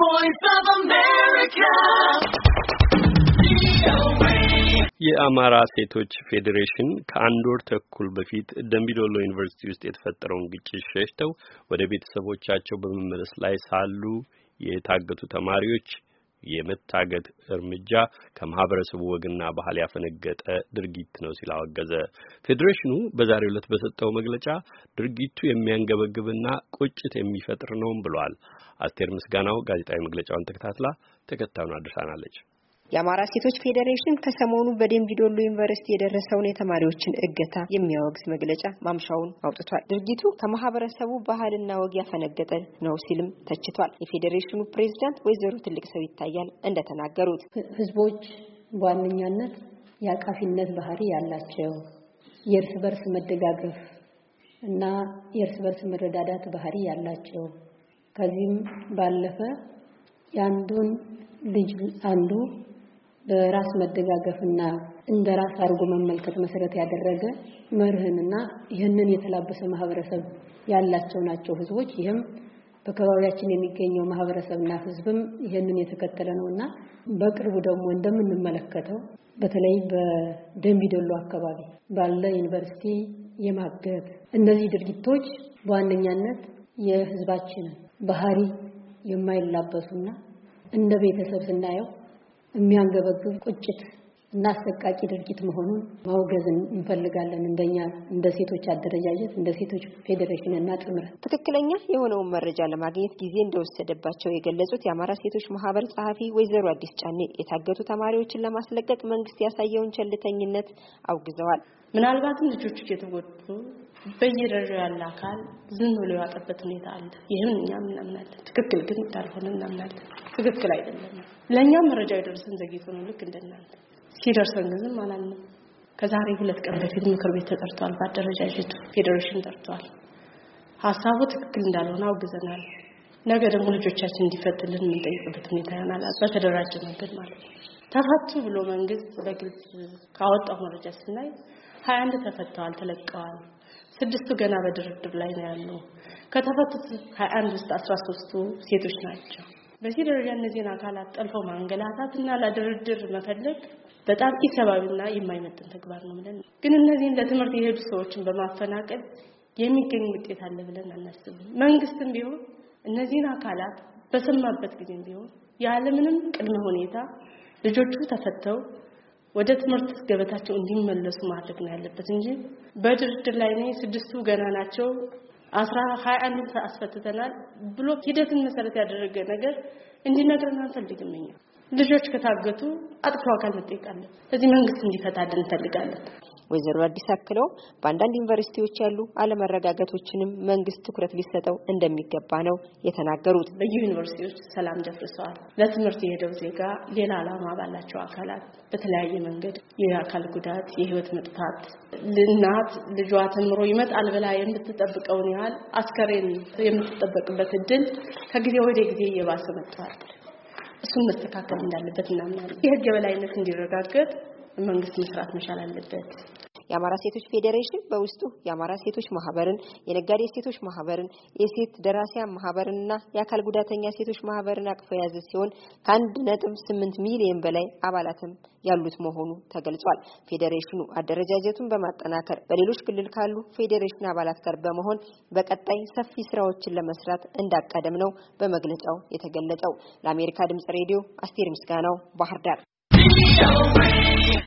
voice of America. የአማራ ሴቶች ፌዴሬሽን ከአንድ ወር ተኩል በፊት ደምቢዶሎ ዩኒቨርሲቲ ውስጥ የተፈጠረውን ግጭት ሸሽተው ወደ ቤተሰቦቻቸው በመመለስ ላይ ሳሉ የታገቱ ተማሪዎች የመታገት እርምጃ ከማህበረሰቡ ወግና ባህል ያፈነገጠ ድርጊት ነው ሲል አወገዘ። ፌዴሬሽኑ በዛሬው ዕለት በሰጠው መግለጫ ድርጊቱ የሚያንገበግብና ቁጭት የሚፈጥር ነው ብሏል። አስቴር ምስጋናው ጋዜጣዊ መግለጫውን ተከታትላ ተከታዩን አድርሳናለች። የአማራ ሴቶች ፌዴሬሽን ከሰሞኑ በደምቢዶሎ ዩኒቨርሲቲ የደረሰውን የተማሪዎችን እገታ የሚያወግዝ መግለጫ ማምሻውን አውጥቷል። ድርጊቱ ከማህበረሰቡ ባህልና ወግ ያፈነገጠ ነው ሲልም ተችቷል። የፌዴሬሽኑ ፕሬዝዳንት ወይዘሮ ትልቅ ሰው ይታያል እንደተናገሩት ህዝቦች በዋነኛነት የአቃፊነት ባህሪ ያላቸው የእርስ በርስ መደጋገፍ እና የእርስ በርስ መረዳዳት ባህሪ ያላቸው ከዚህም ባለፈ ያንዱን ልጅ አንዱ በራስ መደጋገፍና እንደራስ አርጎ መመልከት መሰረት ያደረገ መርህንና ይህንን የተላበሰ ማህበረሰብ ያላቸው ናቸው ህዝቦች። ይህም በከባቢያችን የሚገኘው ማህበረሰብና ህዝብም ይህንን የተከተለ ነውና በቅርቡ ደግሞ እንደምንመለከተው በተለይ በደምቢዶሎ አካባቢ ባለ ዩኒቨርሲቲ የማገት እነዚህ ድርጊቶች በዋነኛነት የህዝባችን ባህሪ የማይላበሱና እንደ ቤተሰብ ስናየው የሚያንገበግብ ቁጭት እና አሰቃቂ ድርጊት መሆኑን ማውገዝ እንፈልጋለን። እንደኛ እንደ ሴቶች አደረጃጀት እንደ ሴቶች ፌዴሬሽን እና ጥምረት ትክክለኛ የሆነውን መረጃ ለማግኘት ጊዜ እንደወሰደባቸው የገለጹት የአማራ ሴቶች ማህበር ጸሐፊ ወይዘሮ አዲስ ጫኔ የታገቱ ተማሪዎችን ለማስለቀቅ መንግስት ያሳየውን ቸልተኝነት አውግዘዋል። ምናልባትም ልጆቹ እየተጎዱ በየደረጃው ያለ አካል ዝም ብሎ ያጠበት ሁኔታ አለ። ይሄን እኛም እናምናለን። ትክክል ግን እንዳልሆነ እናምናለን። ትክክል አይደለም። ለኛም መረጃው ይደርሰን ዘግይቶ ነው ልክ እንደናንተ ሲደርሰን ግን ማለት ነው። ከዛሬ 2 ቀን በፊት ምክር ቤት ተጠርቷል። በአደረጃጀቱ ፌዴሬሽን ተጠርቷል። ሐሳቡ ትክክል እንዳልሆነ አውግዘናል። ነገ ደግሞ ልጆቻችን እንዲፈትልን የምንጠይቅበት ሁኔታ ይሆናል። በተደራጀ መንገድ ማለት ነው። ተፈቱ ብሎ መንግስት በግልጽ ካወጣው መረጃ ስናይ 21 ተፈተዋል፣ ተለቀዋል። 6 ገና በድርድር ላይ ነው ያለው። ከተፈቱት 21 ውስጥ 13ቱ ሴቶች ናቸው። በዚህ ደረጃ እነዚህን አካላት ጠልፈው ማንገላታትና ለድርድር መፈለግ በጣም ኢሰባዊና የማይመጥን ተግባር ነው ብለን ግን እነዚህን ለትምህርት የሄዱ ሰዎችን በማፈናቀል የሚገኝ ውጤት አለ ብለን አናስብም። መንግስትም ቢሆን እነዚህን አካላት በሰማበት ጊዜም ቢሆን ያለምንም ቅድመ ሁኔታ ልጆቹ ተፈተው ወደ ትምህርት ገበታቸው እንዲመለሱ ማድረግ ነው ያለበት እንጂ በድርድር ላይ ነው 6ቱ ገና ናቸው 21 አስፈትተናል ብሎ ሂደትን መሰረት ያደረገ ነገር እንዲነግረን አንፈልግም። እኛ ልጆች ከታገቱ አጥፎ አካል መጠየቅ አለ። ስለዚህ መንግስት እንዲፈታልን እንፈልጋለን። ወይዘሮ አዲስ አክለው በአንዳንድ ዩኒቨርሲቲዎች ያሉ አለመረጋጋቶችንም መንግስት ትኩረት ሊሰጠው እንደሚገባ ነው የተናገሩት። በዩኒቨርሲቲዎች ሰላም ደፍርሰዋል። ለትምህርት የሄደው ዜጋ ሌላ ዓላማ ባላቸው አካላት በተለያየ መንገድ የአካል ጉዳት፣ የህይወት መጥፋት ለናት ልጇ ተምሮ ይመጣል ብላ የምትጠብቀውን ያህል አስከሬን የምትጠብቅበት እድል ከጊዜ ወደ ጊዜ እየባሰ መጥቷል። እሱን መስተካከል እንዳለበት እናምናለን። የህግ የበላይነት እንዲረጋገጥ መንግስት መስራት መቻል አለበት። የአማራ ሴቶች ፌዴሬሽን በውስጡ የአማራ ሴቶች ማህበርን፣ የነጋዴ ሴቶች ማህበርን፣ የሴት ደራሲያን ማህበርንና የአካል ጉዳተኛ ሴቶች ማህበርን አቅፎ የያዘ ሲሆን ከ1.8 ሚሊዮን በላይ አባላትም ያሉት መሆኑ ተገልጿል። ፌዴሬሽኑ አደረጃጀቱን በማጠናከር በሌሎች ክልል ካሉ ፌዴሬሽን አባላት ጋር በመሆን በቀጣይ ሰፊ ስራዎችን ለመስራት እንዳቀደም ነው በመግለጫው የተገለጸው። ለአሜሪካ ድምጽ ሬዲዮ አስቴር ምስጋናው ባህር ዳር።